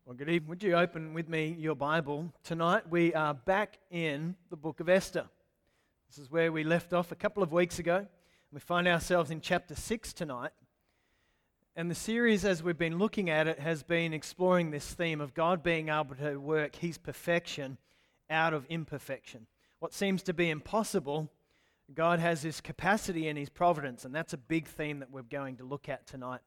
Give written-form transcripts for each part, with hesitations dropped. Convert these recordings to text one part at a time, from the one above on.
Well, good evening. Would you open with me your Bible? Tonight we are back in the book of Esther. This is where we left off a couple of weeks ago. We find ourselves in chapter 6 tonight. And the series, as we've been looking at it, has been exploring this theme of God being able to work His perfection out of imperfection. What seems to be impossible, God has this capacity in His providence, and that's a big theme that we're going to look at tonight.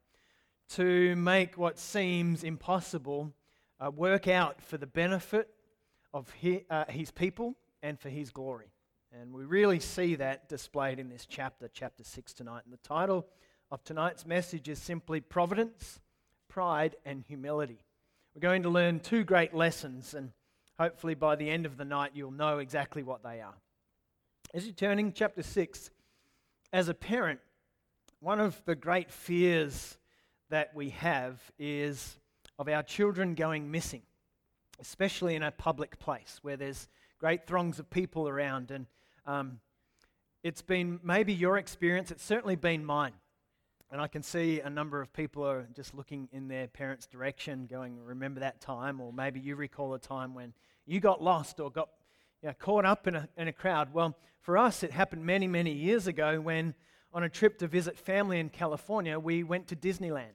To make what seems impossible work out for the benefit of His people and for His glory. And we really see that displayed in this chapter 6 tonight. And the title of tonight's message is simply Providence, Pride, and Humility. We're going to learn two great lessons, and hopefully by the end of the night you'll know exactly what they are. As you're turning chapter 6, as a parent, one of the great fears that we have is of our children going missing, especially in a public place where there's great throngs of people around. And it's been maybe your experience, it's certainly been mine. And I can see a number of people are just looking in their parents' direction going, remember that time? Or maybe you recall a time when you got lost or got caught up in a crowd. Well, for us it happened many, many years ago when on a trip to visit family in California, we went to Disneyland.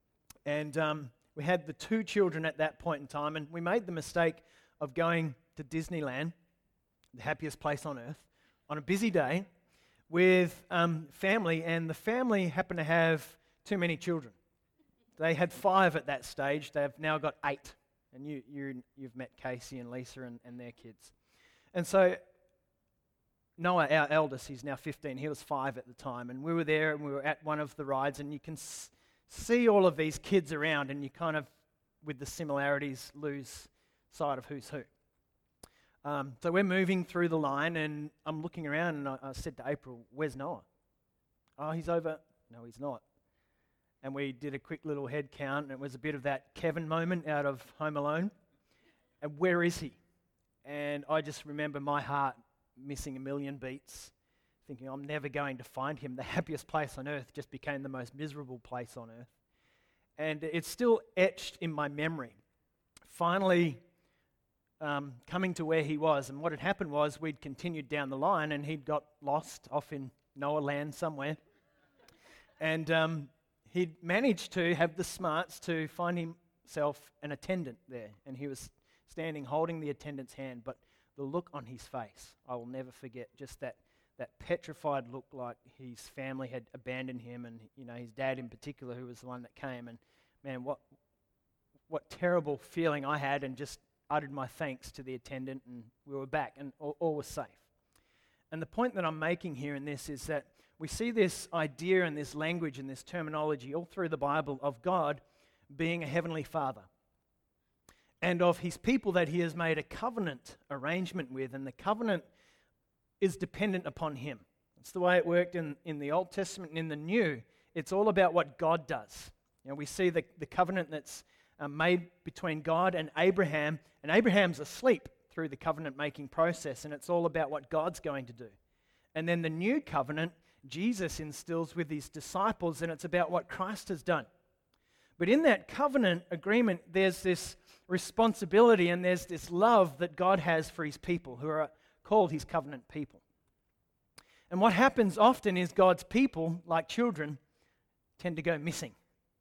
And we had the two children at that point in time, and we made the mistake of going to Disneyland, the happiest place on earth, on a busy day with family, and the family happened to have too many children. They had 5 at that stage. They've now got 8, and you've met Casey and Lisa and their kids. And so Noah, our eldest, he's now 15, he was 5 at the time, and we were there and we were at one of the rides, and you can see all of these kids around, and you kind of, with the similarities, lose sight of who's who. So we're moving through the line, and I'm looking around, and I said to April, where's Noah? Oh, he's over. No, he's not. And we did a quick little head count, and it was a bit of that Kevin moment out of Home Alone. And where is he? And I just remember my heart missing a million beats, thinking I'm never going to find him. The happiest place on earth just became the most miserable place on earth. And it's still etched in my memory. Finally, coming to where he was, and what had happened was we'd continued down the line and he'd got lost off in Noah land somewhere. And he'd managed to have the smarts to find himself an attendant there. And he was standing holding the attendant's hand, but the look on his face, I will never forget, just that petrified look, like his family had abandoned him, and his dad in particular, who was the one that came. And man, what terrible feeling I had, and just uttered my thanks to the attendant, and we were back, and all was safe. And the point that I'm making here in this is that we see this idea and this language and this terminology all through the Bible of God being a heavenly Father, and of His people that He has made a covenant arrangement with, and the covenant is dependent upon Him. It's the way it worked in the Old Testament and in the New. It's all about what God does. We see the covenant that's made between God and Abraham's asleep through the covenant-making process, and it's all about what God's going to do. And then the new covenant, Jesus instills with His disciples, and it's about what Christ has done. But in that covenant agreement, there's this responsibility and there's this love that God has for His people, who are called His covenant people. And what happens often is God's people, like children, tend to go missing.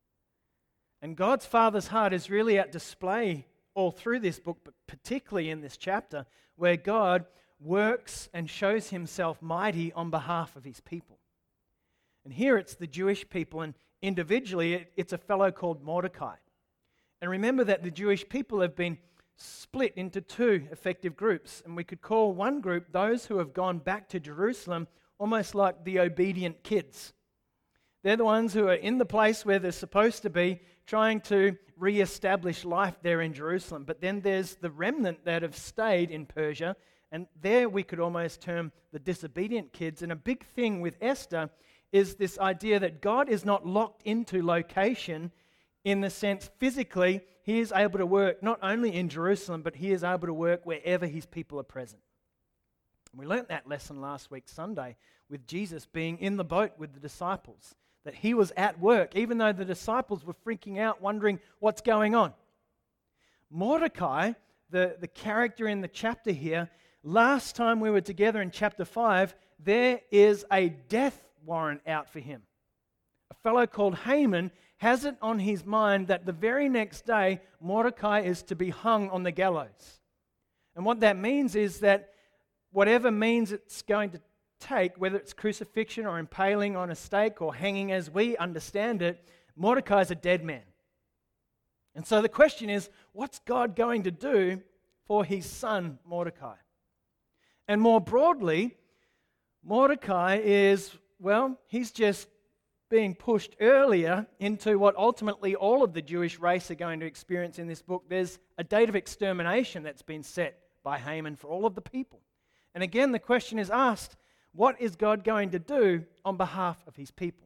And God's Father's heart is really at display all through this book, but particularly in this chapter, where God works and shows Himself mighty on behalf of His people. And here it's the Jewish people, and individually it's a fellow called Mordecai. And remember that the Jewish people have been split into 2 effective groups, and we could call one group those who have gone back to Jerusalem almost like the obedient kids. They're the ones who are in the place where they're supposed to be, trying to re-establish life there in Jerusalem. But then there's the remnant that have stayed in Persia, and there we could almost term the disobedient kids. And a big thing with Esther is this idea that God is not locked into location, in the sense physically He is able to work not only in Jerusalem, but He is able to work wherever His people are present. We learnt that lesson last week Sunday with Jesus being in the boat with the disciples, that He was at work, even though the disciples were freaking out, wondering what's going on. Mordecai, the character in the chapter here, last time we were together in chapter 5, there is a death warrant out for him. A fellow called Haman has it on his mind that the very next day, Mordecai is to be hung on the gallows. And what that means is that whatever means it's going to take, whether it's crucifixion or impaling on a stake or hanging as we understand it, Mordecai is a dead man. And so the question is, what's God going to do for his son Mordecai? And more broadly, Mordecai is, well, he's just being pushed earlier into what ultimately all of the Jewish race are going to experience in this book. There's a date of extermination that's been set by Haman for all of the people. And again, the question is asked, what is God going to do on behalf of his people?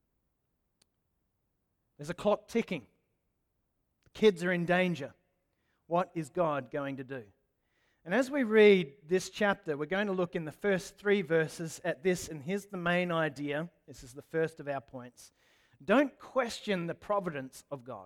There's a clock ticking. The kids are in danger. What is God going to do? And as we read this chapter, we're going to look in the first 3 verses at this, and here's the main idea. This is the first of our points. Don't question the providence of God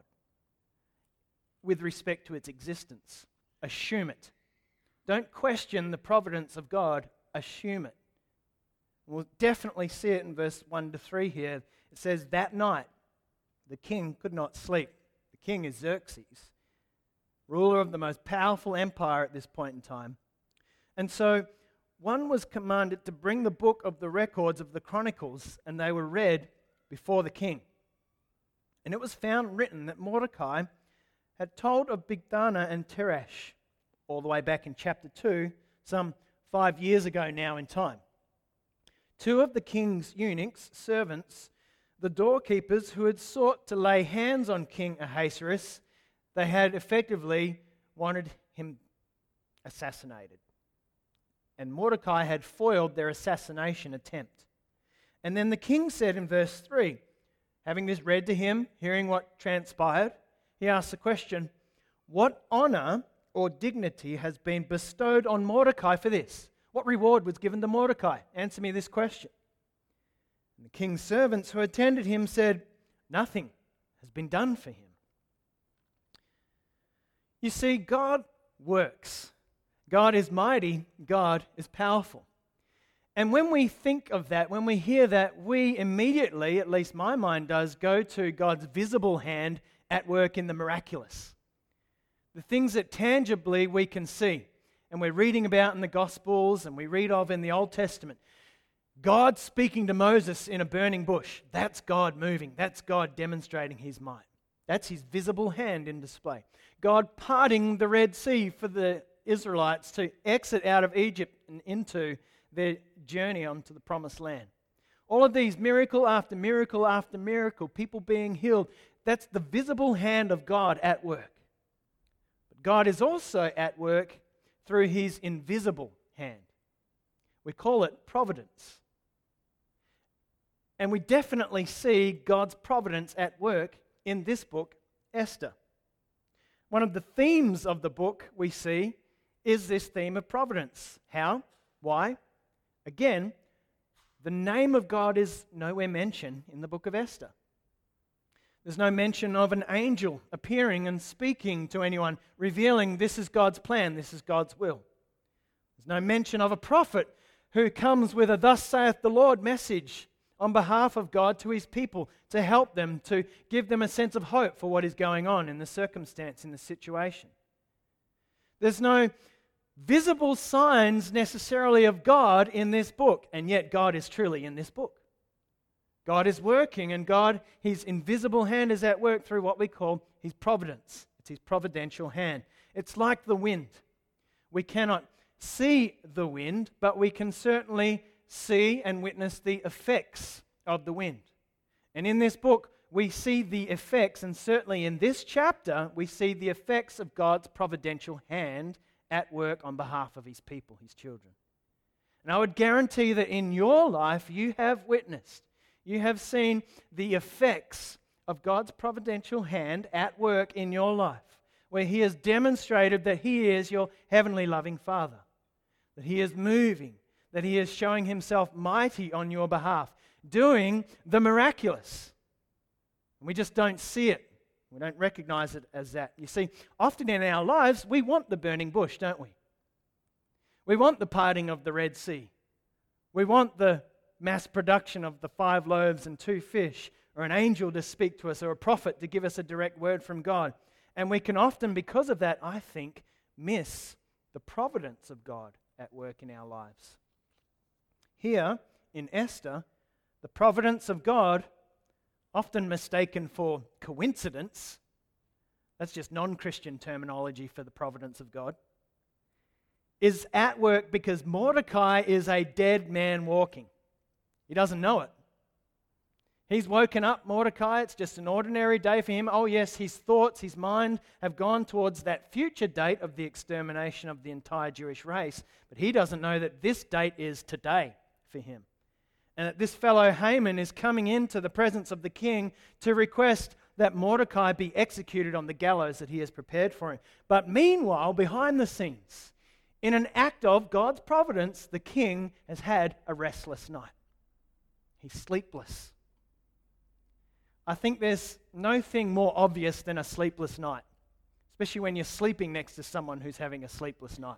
with respect to its existence. Assume it. Don't question the providence of God. Assume it. We'll definitely see it in verse 1 to 3 here. It says, that night the king could not sleep. The king is Xerxes, ruler of the most powerful empire at this point in time. And so one was commanded to bring the book of the records of the Chronicles, and they were read before the king. And it was found written that Mordecai had told of Bigthana and Teresh, all the way back in chapter 2, some 5 years ago now in time. 2 of the king's eunuchs, servants, the doorkeepers who had sought to lay hands on King Ahasuerus, they had effectively wanted him assassinated. And Mordecai had foiled their assassination attempt. And then the king said in verse 3, having this read to him, hearing what transpired, he asked the question, what honor or dignity has been bestowed on Mordecai for this? What reward was given to Mordecai? Answer me this question. And the king's servants who attended him said, nothing has been done for him. You see, God works. God is mighty. God is powerful. And when we think of that, when we hear that, we immediately, at least my mind does, go to God's visible hand at work in the miraculous. The things that tangibly we can see, and we're reading about in the Gospels, and we read of in the Old Testament. God speaking to Moses in a burning bush. That's God moving. That's God demonstrating his might. That's his visible hand in display. God parting the Red Sea for the Israelites to exit out of Egypt and into their journey onto the Promised Land. All of these, miracle after miracle after miracle, people being healed, that's the visible hand of God at work. But God is also at work through his invisible hand. We call it providence. And we definitely see God's providence at work in this book, Esther. One of the themes of the book we see is this theme of providence. How? Why? Again, the name of God is nowhere mentioned in the book of Esther. There's no mention of an angel appearing and speaking to anyone, revealing this is God's plan, this is God's will. There's no mention of a prophet who comes with a thus saith the Lord message on behalf of God to his people to help them, to give them a sense of hope for what is going on in the circumstance, in the situation. There's no visible signs necessarily of God in this book, and yet God is truly in this book. God is working, and God, his invisible hand is at work through what we call his providence. It's his providential hand. It's like the wind. We cannot see the wind, but we can certainly see and witness the effects of the wind. And in this book, we see the effects, and certainly in this chapter, we see the effects of God's providential hand at work on behalf of his people, his children. And I would guarantee that in your life, you have witnessed, you have seen the effects of God's providential hand at work in your life, where he has demonstrated that he is your heavenly loving Father, that he is moving, that he is showing himself mighty on your behalf, doing the miraculous. We just don't see it. We don't recognize it as that. You see, often in our lives, we want the burning bush, don't we? We want the parting of the Red Sea. We want the mass production of the 5 loaves and 2 fish, or an angel to speak to us, or a prophet to give us a direct word from God. And we can often, because of that, I think, miss the providence of God at work in our lives. Here, in Esther, the providence of God, often mistaken for coincidence, that's just non-Christian terminology for the providence of God, is at work because Mordecai is a dead man walking. He doesn't know it. He's woken up, Mordecai. It's just an ordinary day for him. Oh yes, his thoughts, his mind have gone towards that future date of the extermination of the entire Jewish race. But he doesn't know that this date is today for him. And that this fellow Haman is coming into the presence of the king to request that Mordecai be executed on the gallows that he has prepared for him. But meanwhile, behind the scenes, in an act of God's providence, the king has had a restless night. He's sleepless. I think there's no thing more obvious than a sleepless night, especially when you're sleeping next to someone who's having a sleepless night.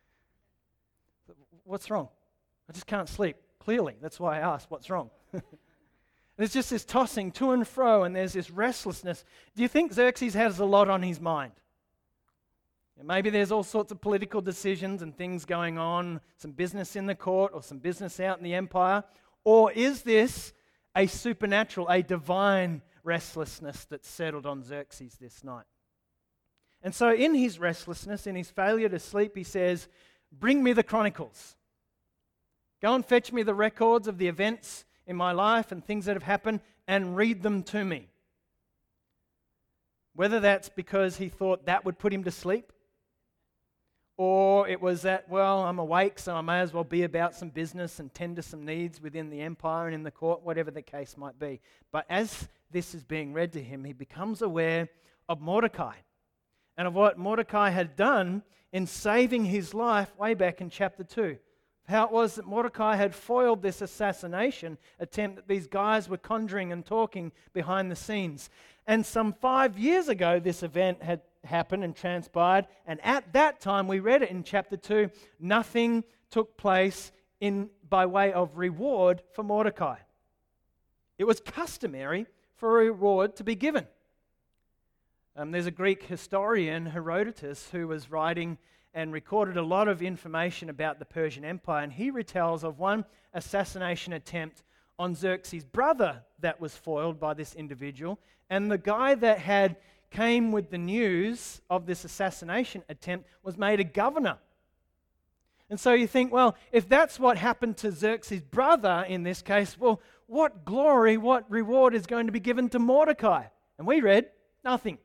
What's wrong? I just can't sleep. Clearly, that's why I asked, what's wrong? There's just this tossing to and fro, and there's this restlessness. Do you think Xerxes has a lot on his mind? Maybe there's all sorts of political decisions and things going on, some business in the court or some business out in the empire. Or is this a supernatural, a divine restlessness that's settled on Xerxes this night? And so in his restlessness, in his failure to sleep, he says, bring me the chronicles. Go and fetch me the records of the events in my life and things that have happened and read them to me. Whether that's because he thought that would put him to sleep, or it was that, well, I'm awake, so I may as well be about some business and tend to some needs within the empire and in the court, whatever the case might be. But as this is being read to him, he becomes aware of Mordecai and of what Mordecai had done in saving his life way back in chapter 2. How it was that Mordecai had foiled this assassination attempt that these guys were conjuring and talking behind the scenes. And some 5 years ago, this event had happened and transpired, and at that time, we read it in chapter 2, nothing took place by way of reward for Mordecai. It was customary for a reward to be given. There's a Greek historian, Herodotus, who was writing and recorded a lot of information about the Persian Empire, and he retells of one assassination attempt on Xerxes' brother that was foiled by this individual, and the guy that came with the news of this assassination attempt was made a governor. And so you think, well, if that's what happened to Xerxes' brother in this case, well, what glory, what reward is going to be given to Mordecai? And we read, nothing.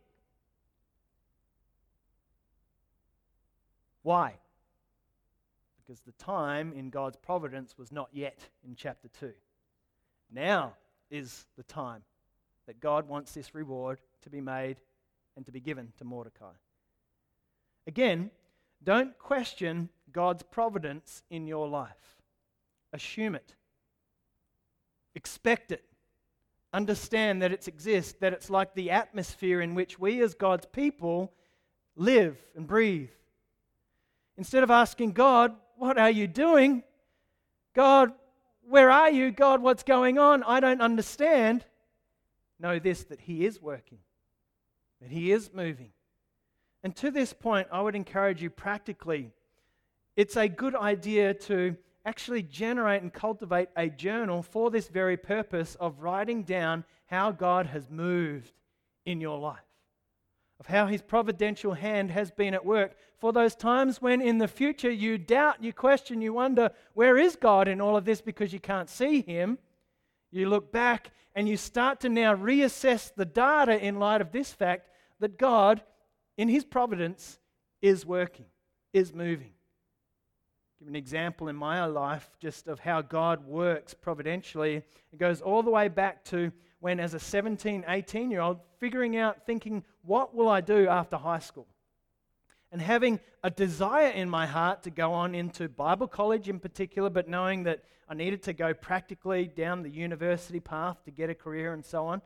Why? Because the time in God's providence was not yet in chapter 2. Now is the time that God wants this reward to be made and to be given to Mordecai. Again, don't question God's providence in your life. Assume it. Expect it. Understand that it exists, that it's like the atmosphere in which we as God's people live and breathe. Instead of asking God, what are you doing? God, where are you? God, what's going on? I don't understand. Know this, that He is working, that He is moving. And to this point, I would encourage you practically, it's a good idea to actually generate and cultivate a journal for this very purpose of writing down how God has moved in your life, of how His providential hand has been at work for those times when in the future you doubt, you question, you wonder, where is God in all of this because you can't see Him? You look back and you start to now reassess the data in light of this fact that God, in His providence, is working, is moving. Give an example in my life just of how God works providentially. It goes all the way back to when as a 17, 18-year-old, figuring out, thinking, what will I do after high school? And having a desire in my heart to go on into Bible college in particular, but knowing that I needed to go practically down the university path to get a career and so on.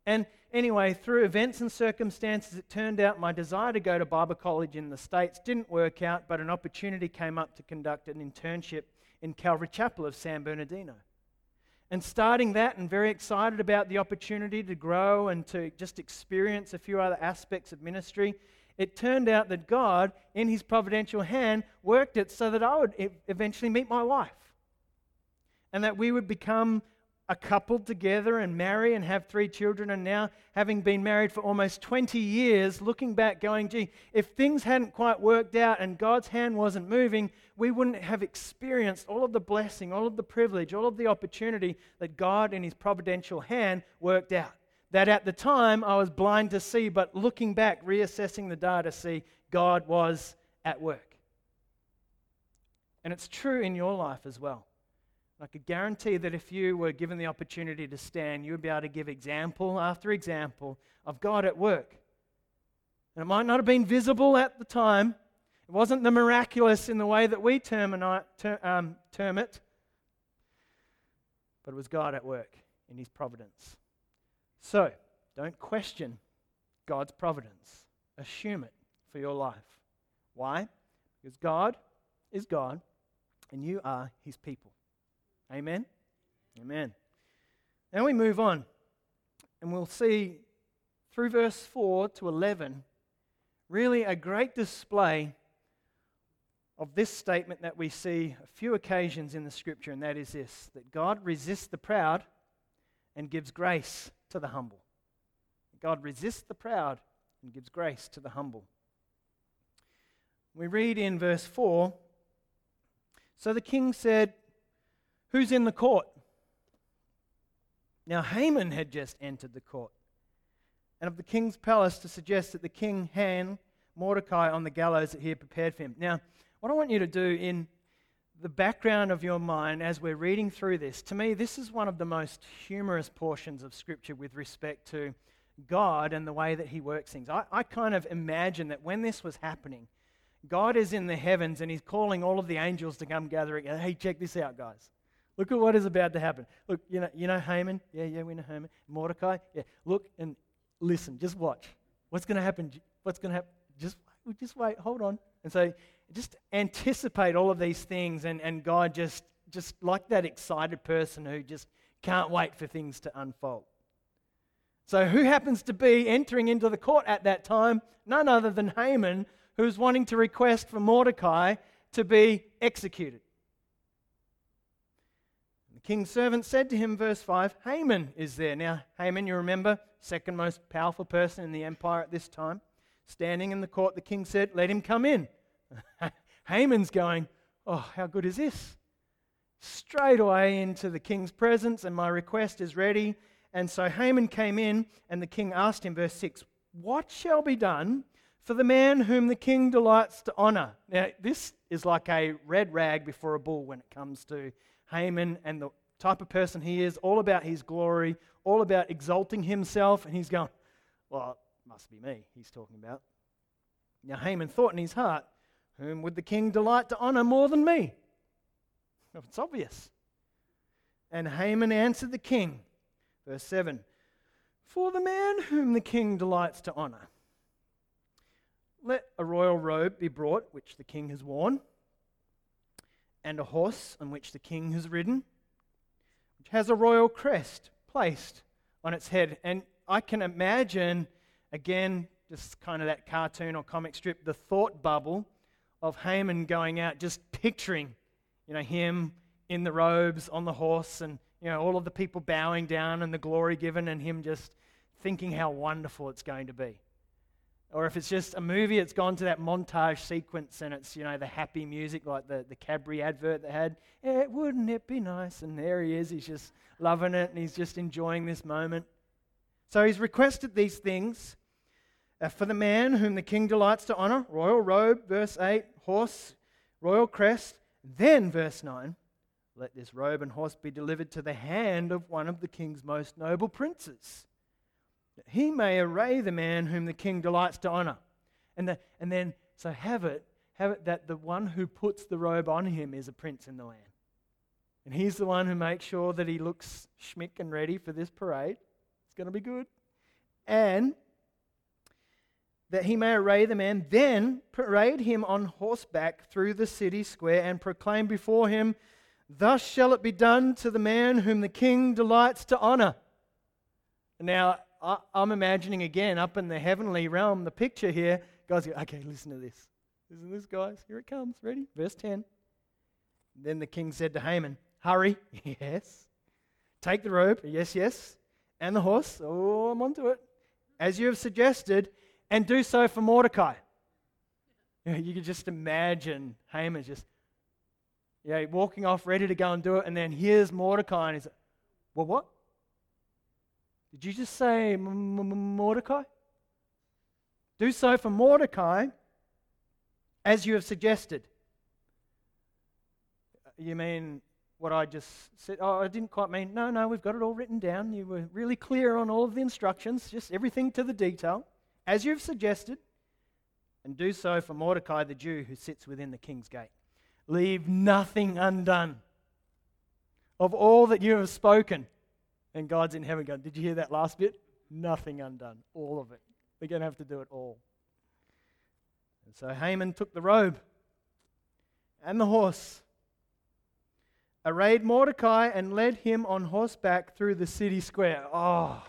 And anyway, through events and circumstances, it turned out my desire to go to Bible college in the States didn't work out, but an opportunity came up to conduct an internship in Calvary Chapel of San Bernardino. And starting that, and very excited about the opportunity to grow and to just experience a few other aspects of ministry, it turned out that God, in His providential hand, worked it so that I would eventually meet my wife. And that we would become a couple together and marry and have 3 children. And now, having been married for almost 20 years, looking back going, gee, if things hadn't quite worked out and God's hand wasn't moving, we wouldn't have experienced all of the blessing, all of the privilege, all of the opportunity that God in His providential hand worked out. That at the time I was blind to see, but looking back, reassessing the data, see God was at work. And it's true in your life as well. I could guarantee that if you were given the opportunity to stand, you would be able to give example after example of God at work. And it might not have been visible at the time. It wasn't the miraculous in the way that we term it. But it was God at work in His providence. So, don't question God's providence. Assume it for your life. Why? Because God is God and you are His people. Amen? Amen. Now we move on, and we'll see through verse 4 to 11 really a great display of this statement that we see a few occasions in the Scripture, and that is this, that God resists the proud and gives grace to the humble. God resists the proud and gives grace to the humble. We read in verse 4, so the king said, "Who's in the court?" Now Haman had just entered the court, and of the king's palace to suggest that the king hang Mordecai on the gallows that he had prepared for him. Now, what I want you to do in the background of your mind as we're reading through this, to me, this is one of the most humorous portions of Scripture with respect to God and the way that He works things. I kind of imagine that when this was happening, God is in the heavens and He's calling all of the angels to come gather together. Hey, check this out, guys. Look at what is about to happen. Look, you know Haman? Yeah, we know Haman. Mordecai? Yeah. Look and listen, just watch. What's going to happen? What's going to happen? Just wait, hold on. And so just anticipate all of these things, and God just like that excited person who just can't wait for things to unfold. So who happens to be entering into the court at that time? None other than Haman, who's wanting to request for Mordecai to be executed. The king's servant said to him, verse 5, Haman is there. Now, Haman, you remember, second most powerful person in the empire at this time. Standing in the court, the king said, let him come in. Haman's going, oh, how good is this? Straight away into the king's presence, and my request is ready. And so Haman came in, and the king asked him, verse 6, what shall be done for the man whom the king delights to honor? Now, this is like a red rag before a bull when it comes to Haman and the type of person he is, all about his glory, all about exalting himself. And he's going, well, it must be me he's talking about. Now, Haman thought in his heart, whom would the king delight to honor more than me? Well, it's obvious. And Haman answered the king, verse 7, for the man whom the king delights to honor, let a royal robe be brought, which the king has worn, and a horse on which the king has ridden, which has a royal crest placed on its head. And I can imagine, again, just kind of that cartoon or comic strip, the thought bubble of Haman going out, just picturing, him in the robes on the horse, and all of the people bowing down and the glory given, and him just thinking how wonderful it's going to be. Or if it's just a movie, it's gone to that montage sequence, and it's, the happy music like the Cadbury advert that had, wouldn't it be nice? And there he is, he's just loving it, and he's just enjoying this moment. So he's requested these things for the man whom the king delights to honor, royal robe, verse 8, horse, royal crest. Then, verse 9, let this robe and horse be delivered to the hand of one of the king's most noble princes, that he may array the man whom the king delights to honor. And then, so have it that the one who puts the robe on him is a prince in the land. And he's the one who makes sure that he looks schmick and ready for this parade. It's going to be good. and that he may array the man, then parade him on horseback through the city square and proclaim before him, thus shall it be done to the man whom the king delights to honor. Now, I'm imagining again up in the heavenly realm, the picture here, guys go, okay, listen to this. Listen to this, guys. Here it comes. Ready? Verse 10. Then the king said to Haman, hurry. Yes. Take the robe. Yes, yes. And the horse. Oh, I'm onto it. As you have suggested, and do so for Mordecai. You can just imagine Haman just walking off, ready to go and do it, and then here's Mordecai, and he's like, well, what? Did you just say Mordecai? Do so for Mordecai, as you have suggested. You mean what I just said? Oh, I didn't quite mean. No, we've got it all written down. You were really clear on all of the instructions, just everything to the detail, as you have suggested, and do so for Mordecai the Jew who sits within the king's gate. Leave nothing undone of all that you have spoken. And God's in heaven going, did you hear that last bit? Nothing undone, all of it. We're going to have to do it all. And so Haman took the robe and the horse, arrayed Mordecai, and led him on horseback through the city square. Oh,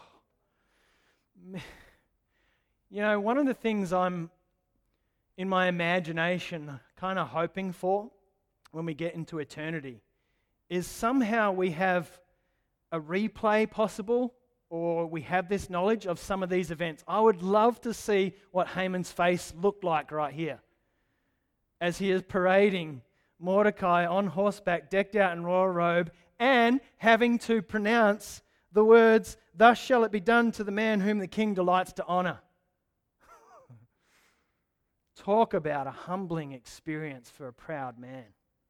one of the things I'm, in my imagination, kind of hoping for when we get into eternity is somehow we have a replay possible, or we have this knowledge of some of these events. I would love to see what Haman's face looked like right here as he is parading Mordecai on horseback, decked out in royal robe, and having to pronounce the words, thus shall it be done to the man whom the king delights to honor. Talk about a humbling experience for a proud man.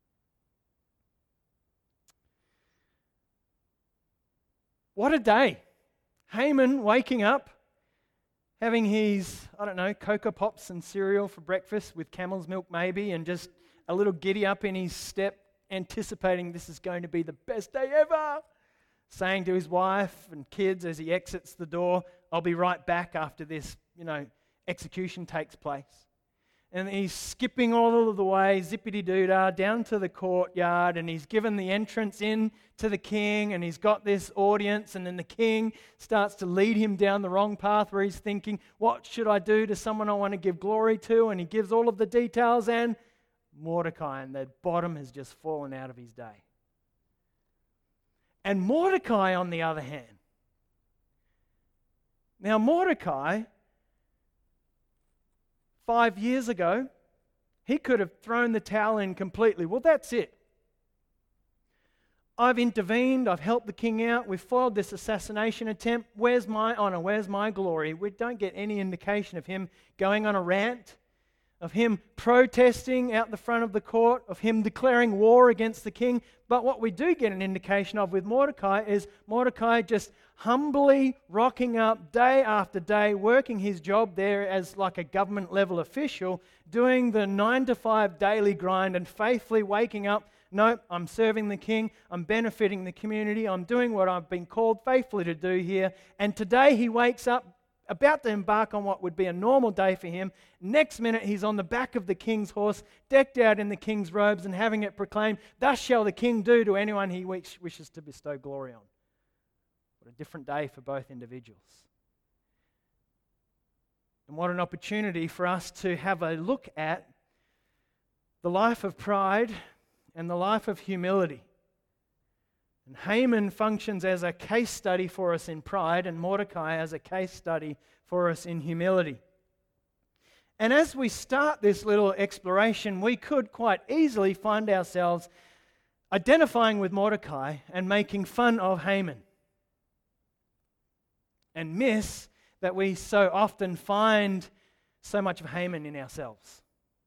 What a day. Haman waking up, having his, Cocoa Pops and cereal for breakfast with camel's milk maybe, and just a little giddy up in his step, anticipating this is going to be the best day ever. Saying to his wife and kids as he exits the door, I'll be right back after this, execution takes place. And he's skipping all of the way, zippity-doo-dah, down to the courtyard, and he's given the entrance in to the king, and he's got this audience, and then the king starts to lead him down the wrong path where he's thinking, what should I do to someone I want to give glory to? And he gives all of the details, and Mordecai, and the bottom has just fallen out of his day. And Mordecai, on the other hand, now Mordecai, 5 years ago, he could have thrown the towel in completely. Well, that's it. I've intervened. I've helped the king out. We've foiled this assassination attempt. Where's my honor? Where's my glory? We don't get any indication of him going on a rant, of him protesting out the front of the court, of him declaring war against the king. But what we do get an indication of with Mordecai is Mordecai just humbly rocking up day after day, working his job there as like a government level official, doing the 9-to-5 daily grind and faithfully waking up. No, I'm serving the king, I'm benefiting the community, I'm doing what I've been called faithfully to do here. And today he wakes up about to embark on what would be a normal day for him. Next minute he's on the back of the king's horse, decked out in the king's robes and having it proclaimed, thus shall the king do to anyone he wishes to bestow glory on. What a different day for both individuals. And what an opportunity for us to have a look at the life of pride and the life of humility. And Haman functions as a case study for us in pride, and Mordecai as a case study for us in humility. And as we start this little exploration, we could quite easily find ourselves identifying with Mordecai and making fun of Haman, and miss that we so often find so much of Haman in ourselves.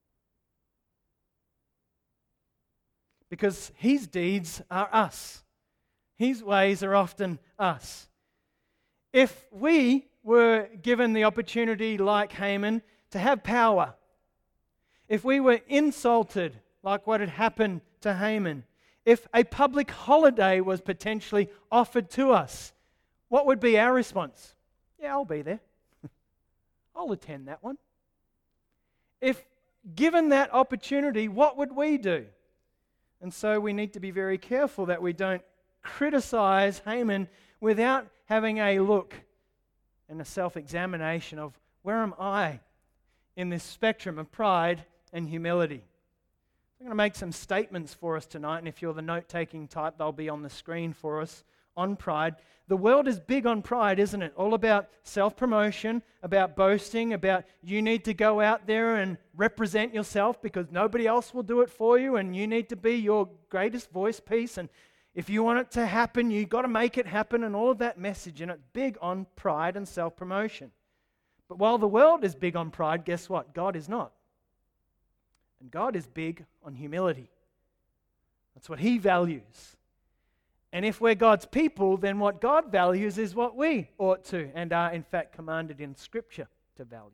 Because his deeds are us. His ways are often us. If we were given the opportunity, like Haman, to have power, if we were insulted like what had happened to Haman, if a public holiday was potentially offered to us, what would be our response? Yeah, I'll be there. I'll attend that one. If given that opportunity, what would we do? And so we need to be very careful that we don't criticize Haman without having a look and a self-examination of where am I in this spectrum of pride and humility. I'm going to make some statements for us tonight, and if you're the note-taking type, they'll be on the screen for us on pride. The world is big on pride, isn't it? All about self-promotion, about boasting, about you need to go out there and represent yourself because nobody else will do it for you, and you need to be your greatest voice piece, and if you want it to happen, you've got to make it happen, and all of that message, and it's big on pride and self-promotion. But while the world is big on pride, guess what? God is not. And God is big on humility. That's what He values. And if we're God's people, then what God values is what we ought to and are in fact commanded in Scripture to value.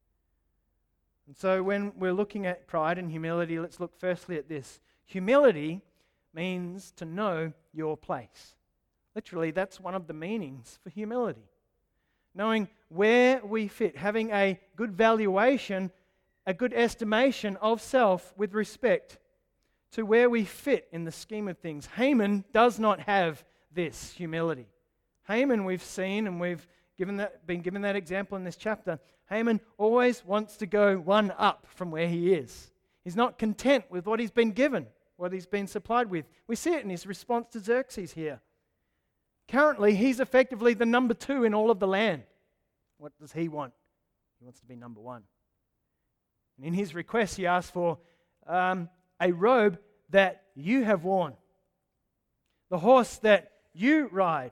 And so when we're looking at pride and humility, let's look firstly at this. Humility means to know your place. Literally, that's one of the meanings for humility. Knowing where we fit, having a good valuation, a good estimation of self with respect to where we fit in the scheme of things. Haman does not have this humility. Haman, we've seen, and we've been given that example in this chapter, Haman always wants to go one up from where he is. He's not content with what he's been given, what he's been supplied with. We see it in his response to Xerxes here. Currently, he's effectively the number 2 in all of the land. What does he want? He wants to be number 1. And in his request, he asks for a robe that you have worn, the horse that you ride,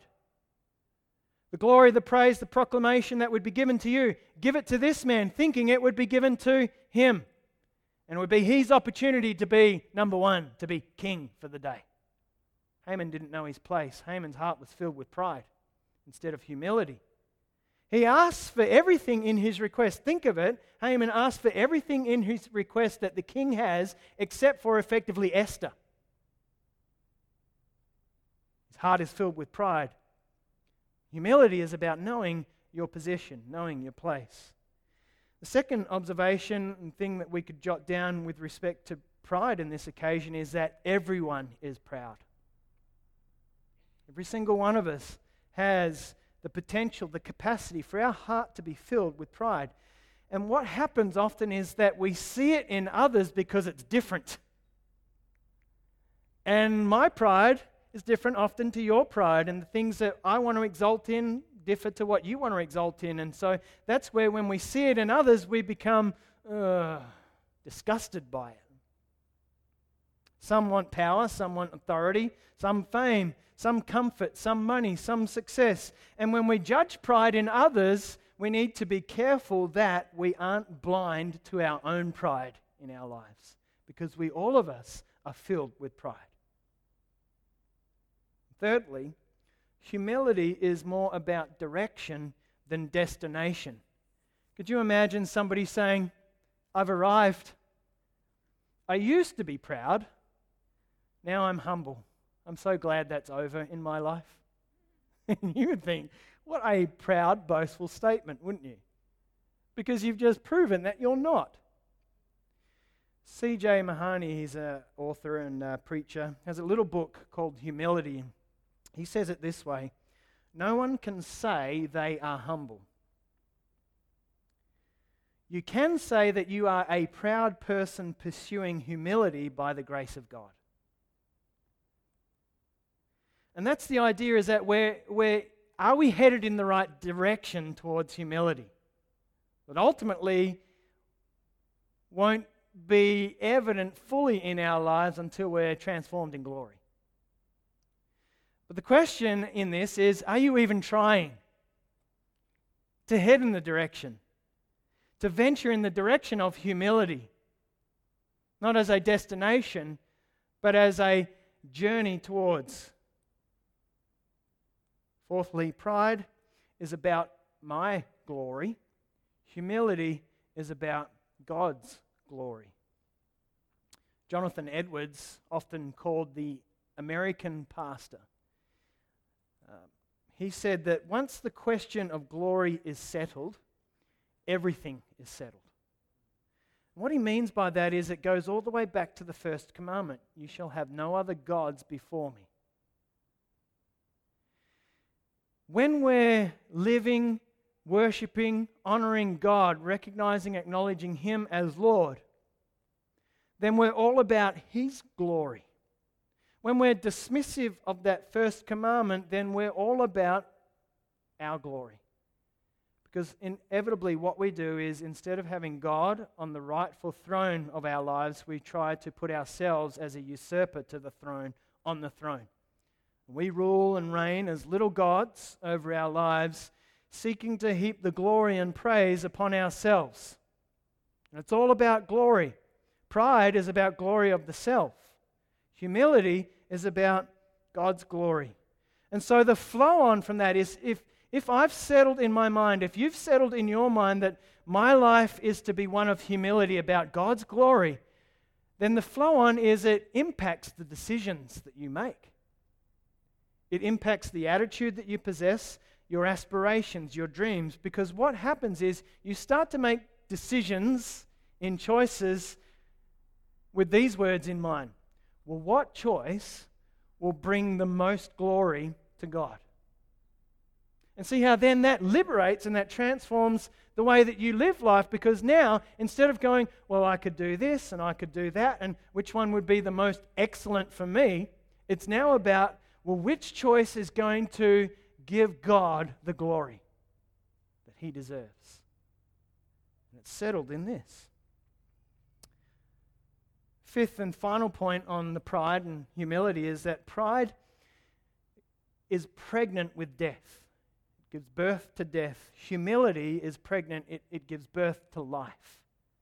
the glory, the praise, the proclamation that would be given to you. Give it to this man, thinking it would be given to him. And it would be his opportunity to be number 1, to be king for the day. Haman didn't know his place. Haman's heart was filled with pride instead of humility. He asks for everything in his request. Think of it. Haman asks for everything in his request that the king has except for effectively Esther. His heart is filled with pride. Humility is about knowing your position, knowing your place. The second observation and thing that we could jot down with respect to pride in this occasion is that everyone is proud. Every single one of us has the potential, the capacity for our heart to be filled with pride. And what happens often is that we see it in others because it's different. And my pride is different often to your pride, and the things that I want to exalt in differ to what you want to exalt in. And so that's where when we see it in others, we become disgusted by it. Some want power, some want authority, some fame, some comfort, some money, some success. And when we judge pride in others, we need to be careful that we aren't blind to our own pride in our lives, because all of us are filled with pride. Thirdly, humility is more about direction than destination. Could you imagine somebody saying, I've arrived. I used to be proud. Now I'm humble. I'm so glad that's over in my life. And you would think, what a proud, boastful statement, wouldn't you? Because you've just proven that you're not. C.J. Mahoney, he's an author and preacher, has a little book called Humility. He says it this way: no one can say they are humble. You can say that you are a proud person pursuing humility by the grace of God. And that's the idea, is that are we headed in the right direction towards humility? But ultimately won't be evident fully in our lives until we're transformed in glory. But the question in this is, are you even trying to head in the direction, to venture in the direction of humility? Not as a destination, but as a journey towards. Fourthly, pride is about my glory. Humility is about God's glory. Jonathan Edwards, often called the American pastor, he said that once the question of glory is settled, everything is settled. What he means by that is it goes all the way back to the first commandment. You shall have no other gods before me. When we're living, worshipping, honoring God, recognizing, acknowledging Him as Lord, then we're all about His glory. When we're dismissive of that first commandment, then we're all about our glory. Because inevitably what we do is, instead of having God on the rightful throne of our lives, we try to put ourselves as a usurper to the throne, on the throne. We rule and reign as little gods over our lives, seeking to heap the glory and praise upon ourselves. And it's all about glory. Pride is about glory of the self. Humility is about God's glory. And so the flow on from that is, if I've settled in my mind, if you've settled in your mind that my life is to be one of humility about God's glory, then the flow on is it impacts the decisions that you make. It impacts the attitude that you possess, your aspirations, your dreams, because what happens is you start to make decisions in choices with these words in mind. Well, what choice will bring the most glory to God? And see how then that liberates and that transforms the way that you live life, because now, instead of going, well, I could do this and I could do that, and which one would be the most excellent for me, it's now about, well, which choice is going to give God the glory that He deserves? And it's settled in this. Fifth and final point on the pride and humility is that pride is pregnant with death. It gives birth to death. Humility is pregnant. It gives birth to life.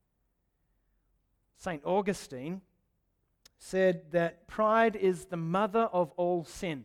St. Augustine said that pride is the mother of all sin.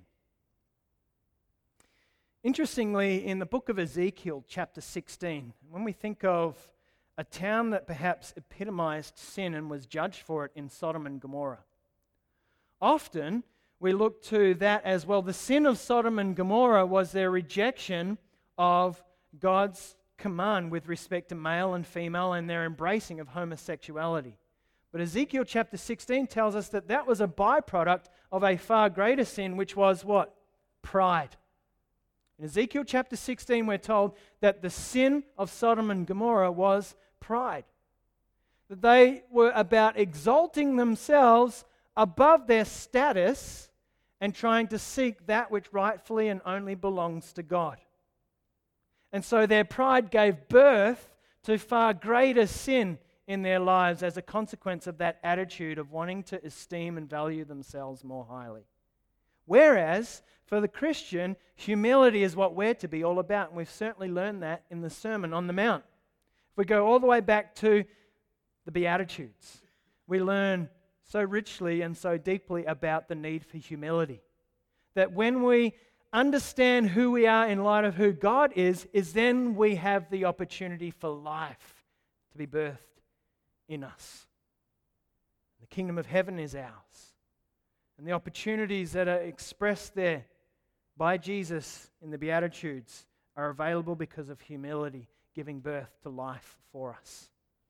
Interestingly, in the book of Ezekiel, chapter 16, when we think of a town that perhaps epitomized sin and was judged for it in Sodom and Gomorrah, often we look to that as, well, the sin of Sodom and Gomorrah was their rejection of God's command with respect to male and female and their embracing of homosexuality. But Ezekiel chapter 16 tells us that that was a byproduct of a far greater sin, which was what? Pride. In Ezekiel chapter 16, we're told that the sin of Sodom and Gomorrah was pride. That they were about exalting themselves above their status and trying to seek that which rightfully and only belongs to God. And so their pride gave birth to far greater sin in their lives as a consequence of that attitude of wanting to esteem and value themselves more highly. Whereas, for the Christian, humility is what we're to be all about, and we've certainly learned that in the Sermon on the Mount. If we go all the way back to the Beatitudes, we learn so richly and so deeply about the need for humility. That when we understand who we are in light of who God is then we have the opportunity for life to be birthed in us. The kingdom of heaven is ours. And the opportunities that are expressed there by Jesus in the Beatitudes are available because of humility, giving birth to life for us.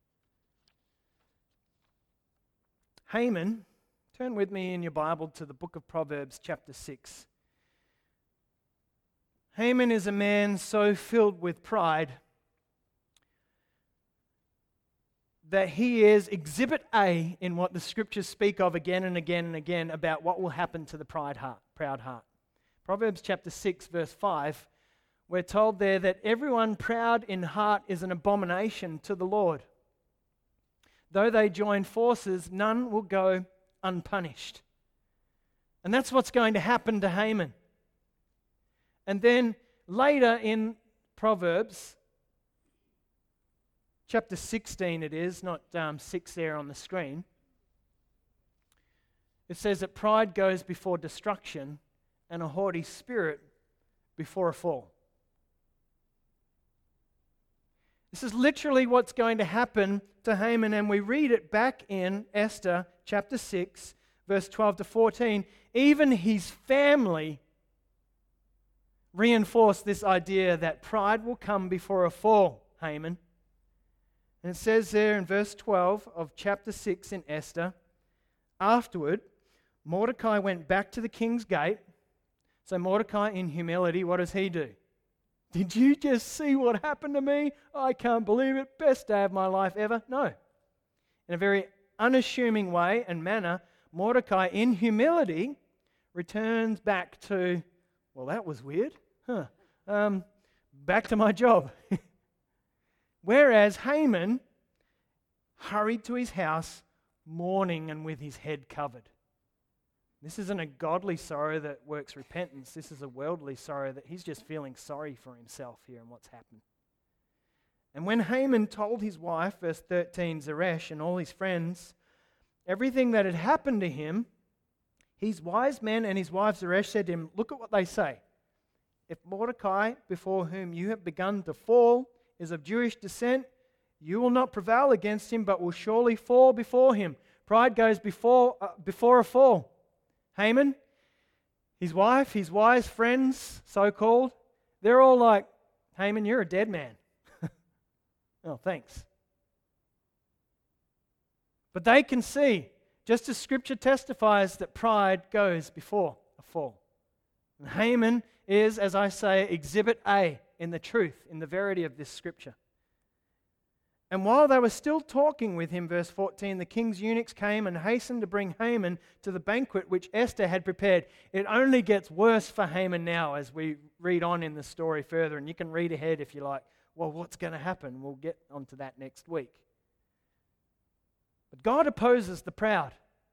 Haman, turn with me in your Bible to the book of Proverbs chapter 6. Haman is a man so filled with pride that he is exhibit A in what the scriptures speak of again and again and again about what will happen to the proud heart. Proverbs chapter 6 verse 5, we're told there that everyone proud in heart is an abomination to the Lord. Though they join forces, none will go unpunished. And that's what's going to happen to Haman. And then later in Proverbs, chapter 16 it is, not 6 there on the screen, it says that pride goes before destruction and a haughty spirit before a fall. This is literally what's going to happen to Haman, and we read it back in Esther chapter 6, verse 12 to 14. Even his family reinforced this idea that pride will come before a fall, Haman. And it says there in verse 12 of chapter 6 in Esther, afterward, Mordecai went back to the king's gate. So Mordecai, in humility, what does he do? Did you just see what happened to me? I can't believe it. Best day of my life ever. No. In a very unassuming way and manner, Mordecai, in humility, returns back to, well, that was weird. Back to my job. Whereas Haman hurried to his house, mourning and with his head covered. This isn't a godly sorrow that works repentance. This is a worldly sorrow that he's just feeling sorry for himself here and what's happened. And when Haman told his wife, verse 13, Zeresh, and all his friends, everything that had happened to him, his wise men and his wife Zeresh said to him, look at what they say. If Mordecai, before whom you have begun to fall, is of Jewish descent, you will not prevail against him, but will surely fall before him. Pride goes before a fall. Haman, his wife, his wise friends, so-called, they're all like, Haman, you're a dead man. Oh, thanks. But they can see, just as Scripture testifies, that pride goes before a fall. And Haman is, as I say, exhibit A in the truth, in the verity of this Scripture. And while they were still talking with him, verse 14, the king's eunuchs came and hastened to bring Haman to the banquet which Esther had prepared. It only gets worse for Haman now as we read on in the story further. And you can read ahead if you like. Well, what's going to happen? We'll get onto that next week. But God opposes the proud.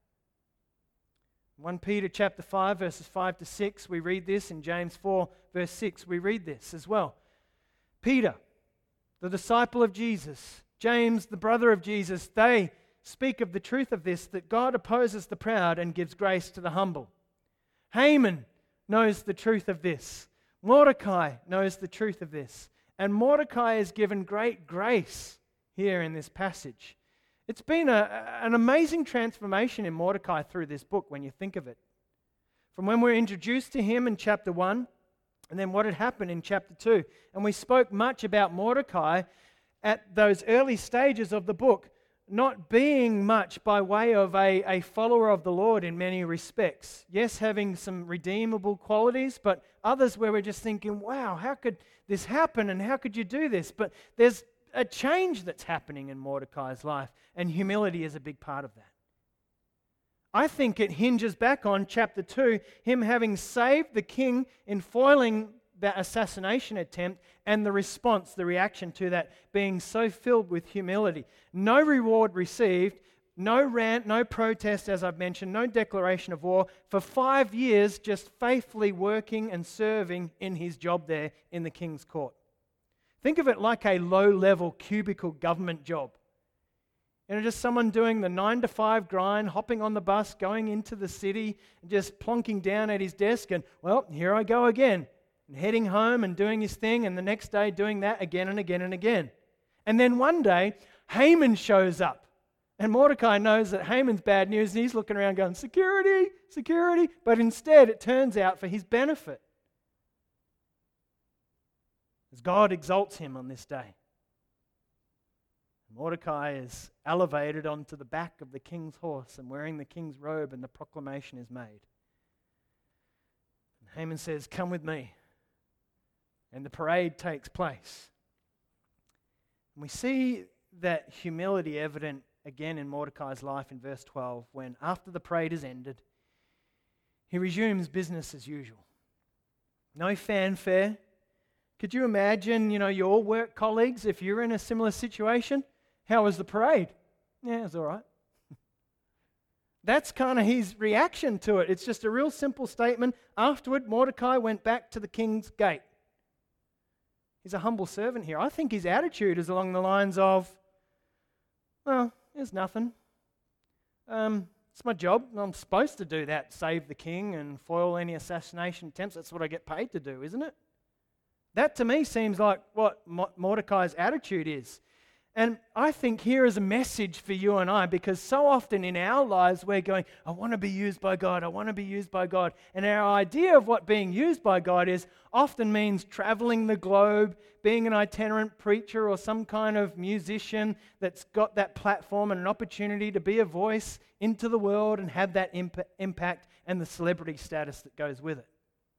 1 Peter chapter 5, verses 5 to 6, we read this. In James 4, verse 6, we read this as well. Peter, the disciple of Jesus, James, the brother of Jesus, they speak of the truth of this, that God opposes the proud and gives grace to the humble. Haman knows the truth of this. Mordecai knows the truth of this. And Mordecai is given great grace here in this passage. It's been an amazing transformation in Mordecai through this book when you think of it. From when we're introduced to him in chapter 1, and then what had happened in chapter 2. And we spoke much about Mordecai at those early stages of the book, not being much by way of a follower of the Lord in many respects. Yes, having some redeemable qualities, but others where we're just thinking, wow, how could this happen and how could you do this? But there's a change that's happening in Mordecai's life, and humility is a big part of that. I think it hinges back on chapter 2, him having saved the king in foiling that assassination attempt, and the response, the reaction to that being so filled with humility. No reward received, no rant, no protest, as I've mentioned, no declaration of war. For 5 years, just faithfully working and serving in his job there in the king's court. Think of it like a low-level cubicle government job. You know, just someone doing the 9-to-5 grind, hopping on the bus, going into the city, and just plonking down at his desk and, well, here I go again. And heading home and doing his thing, and the next day doing that again and again and again. And then one day, Haman shows up. And Mordecai knows that Haman's bad news, and he's looking around going, security, security. But instead, it turns out for his benefit. As God exalts him on this day. Mordecai is elevated onto the back of the king's horse and wearing the king's robe, and the proclamation is made. And Haman says, come with me. And the parade takes place. And we see that humility evident again in Mordecai's life in verse 12, when after the parade is ended, he resumes business as usual. No fanfare. Could you imagine, your work colleagues, if you're in a similar situation? How was the parade? Yeah, it was all right. That's kind of his reaction to it. It's just a real simple statement. Afterward, Mordecai went back to the king's gate. He's a humble servant here. I think his attitude is along the lines of, well, there's nothing. It's my job. I'm supposed to do that, save the king and foil any assassination attempts. That's what I get paid to do, isn't it? That to me seems like what Mordecai's attitude is. And I think here is a message for you and I, because so often in our lives we're going, I want to be used by God, I want to be used by God. And our idea of what being used by God is often means traveling the globe, being an itinerant preacher or some kind of musician that's got that platform and an opportunity to be a voice into the world and have that impact and the celebrity status that goes with it.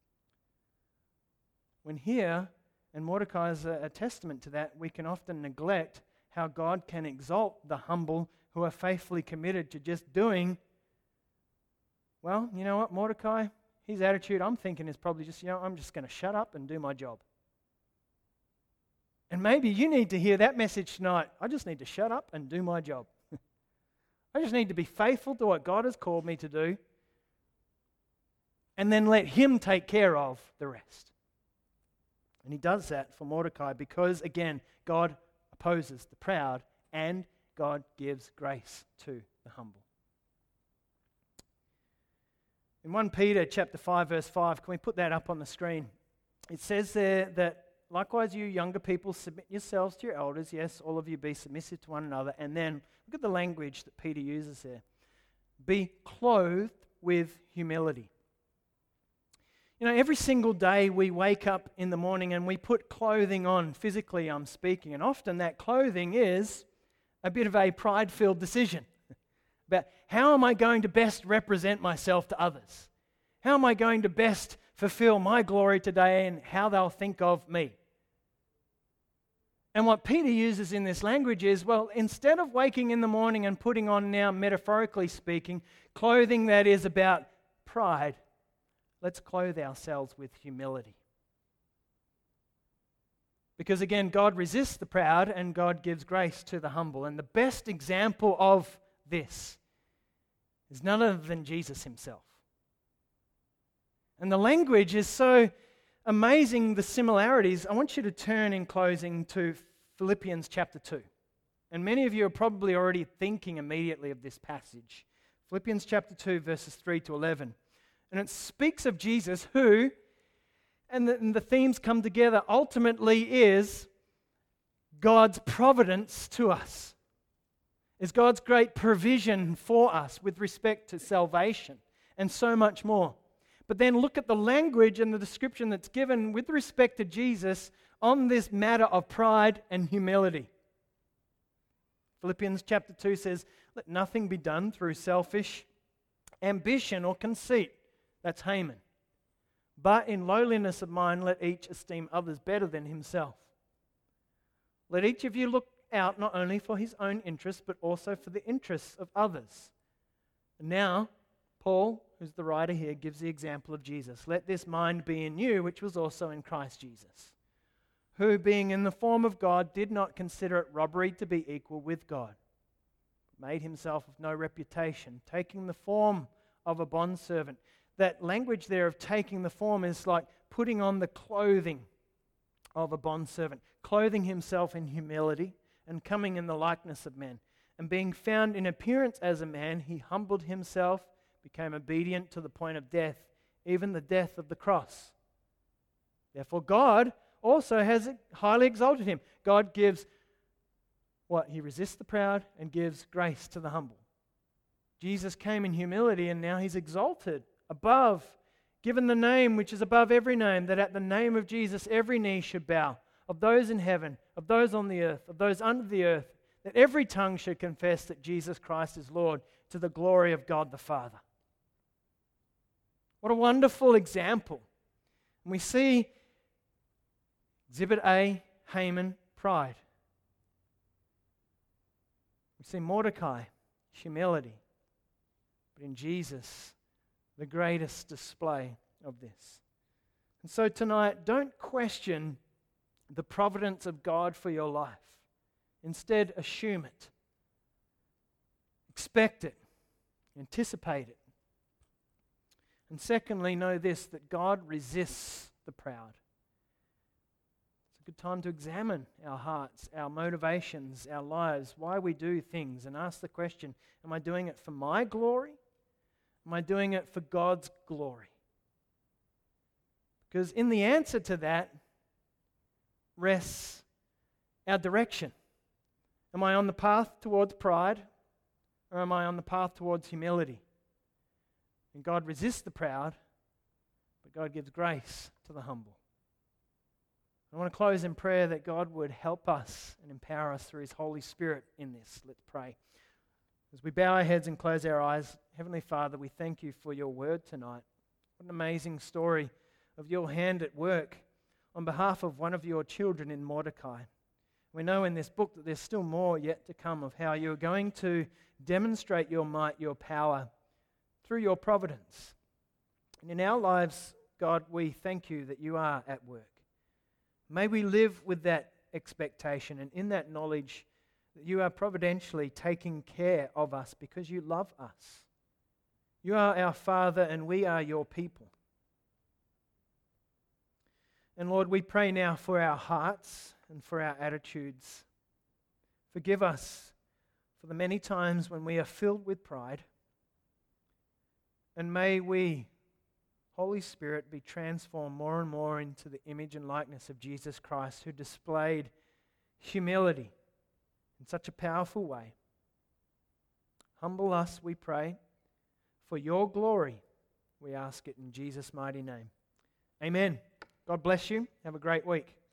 When here, and Mordecai is a testament to that, we can often neglect how God can exalt the humble who are faithfully committed to just doing, well, you know what, Mordecai, his attitude, I'm thinking, is probably just, I'm just going to shut up and do my job. And maybe you need to hear that message tonight. I just need to shut up and do my job. I just need to be faithful to what God has called me to do, and then let Him take care of the rest. And He does that for Mordecai because, again, God opposes the proud and God gives grace to the humble. In 1 Peter chapter 5, verse 5, can we put that up on the screen? It says there that, likewise, you younger people, submit yourselves to your elders. Yes, all of you be submissive to one another. And then, look at the language that Peter uses there. Be clothed with humility. Every single day we wake up in the morning and we put clothing on, physically I'm speaking, and often that clothing is a bit of a pride-filled decision about how am I going to best represent myself to others? How am I going to best fulfill my glory today and how they'll think of me? And what Peter uses in this language is, well, instead of waking in the morning and putting on, now metaphorically speaking, clothing that is about pride, let's clothe ourselves with humility. Because again, God resists the proud and God gives grace to the humble. And the best example of this is none other than Jesus Himself. And the language is so amazing, the similarities. I want you to turn in closing to Philippians chapter 2. And many of you are probably already thinking immediately of this passage. Philippians chapter 2, verses 3 to 11. And it speaks of Jesus who, and the themes come together, ultimately is God's providence to us. Is God's great provision for us with respect to salvation and so much more. But then look at the language and the description that's given with respect to Jesus on this matter of pride and humility. Philippians chapter 2 says, let nothing be done through selfish ambition or conceit. That's Haman. But in lowliness of mind, let each esteem others better than himself. Let each of you look out not only for his own interests, but also for the interests of others. And now, Paul, who's the writer here, gives the example of Jesus. Let this mind be in you, which was also in Christ Jesus, who, being in the form of God, did not consider it robbery to be equal with God, but made himself of no reputation, taking the form of a bondservant. That language there of taking the form is like putting on the clothing of a bondservant, clothing himself in humility and coming in the likeness of men. And being found in appearance as a man, he humbled himself, became obedient to the point of death, even the death of the cross. Therefore God also has highly exalted him. God gives what? He resists the proud and gives grace to the humble. Jesus came in humility and now he's exalted above, given the name which is above every name, that at the name of Jesus every knee should bow, of those in heaven, of those on the earth, of those under the earth, that every tongue should confess that Jesus Christ is Lord, to the glory of God the Father. What a wonderful example. And we see Exhibit A, Haman, pride. We see Mordecai, humility. But in Jesus, the greatest display of this. And so tonight, don't question the providence of God for your life. Instead, assume it. Expect it. Anticipate it. And secondly, know this, that God resists the proud. It's a good time to examine our hearts, our motivations, our lives, why we do things, and ask the question, am I doing it for my glory? Am I doing it for God's glory? Because in the answer to that rests our direction. Am I on the path towards pride, or am I on the path towards humility? And God resists the proud, but God gives grace to the humble. I want to close in prayer that God would help us and empower us through His Holy Spirit in this. Let's pray. As we bow our heads and close our eyes, Heavenly Father, we thank You for Your word tonight. What an amazing story of Your hand at work on behalf of one of Your children in Mordecai. We know in this book that there's still more yet to come of how You're going to demonstrate Your might, Your power through Your providence. And in our lives, God, we thank You that You are at work. May we live with that expectation and in that knowledge that You are providentially taking care of us because You love us. You are our Father and we are Your people. And Lord, we pray now for our hearts and for our attitudes. Forgive us for the many times when we are filled with pride. And may we, Holy Spirit, be transformed more and more into the image and likeness of Jesus Christ, who displayed humility in such a powerful way. Humble us, we pray, for Your glory. We ask it in Jesus' mighty name. Amen. God bless you. Have a great week.